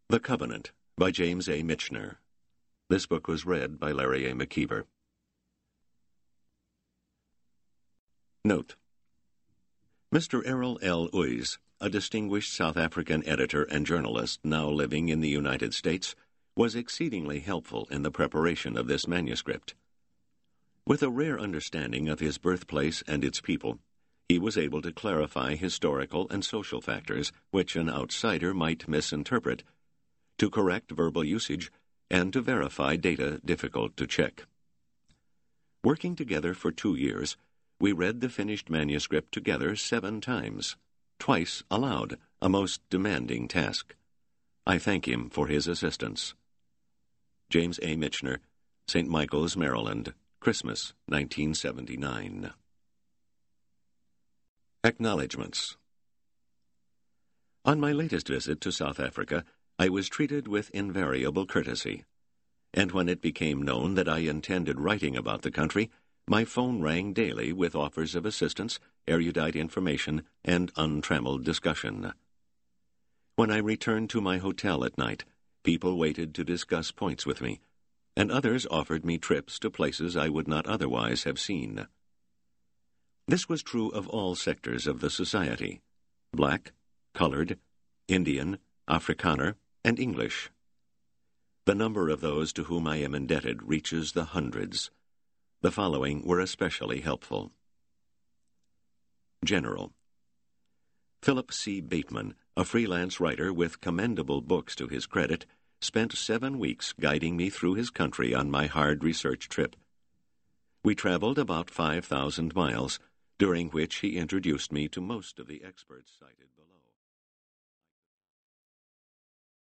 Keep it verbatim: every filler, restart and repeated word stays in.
The Covenant by James A. Michener. This book was read by Larry A. McKeever. Note: Mister Errol L. Uys, a distinguished South African editor and journalist now living in the United States, was exceedingly helpful in the preparation of this manuscript. With a rare understanding of his birthplace and its people, he was able to clarify historical and social factors which an outsider might misinterpret, to correct verbal usage, and to verify data difficult to check. Working together for two years, we read the finished manuscript together seven times, twice aloud, a most demanding task. I thank him for his assistance. James A. Michener, Saint Michael's, Maryland, Christmas, nineteen seventy-nine. Acknowledgements. On my latest visit to South Africa, I was treated with invariable courtesy, and when it became known that I intended writing about the country, my phone rang daily with offers of assistance, erudite information, and untrammeled discussion. When I returned to my hotel at night, people waited to discuss points with me, and others offered me trips to places I would not otherwise have seen. This was true of all sectors of the society: black, colored, Indian, Afrikaner, and English. The number of those to whom I am indebted reaches the hundreds. The following were especially helpful. General: Philip C. Bateman, a freelance writer with commendable books to his credit, spent seven weeks guiding me through his country on my hard research trip. We traveled about five thousand miles, during which he introduced me to most of the experts cited.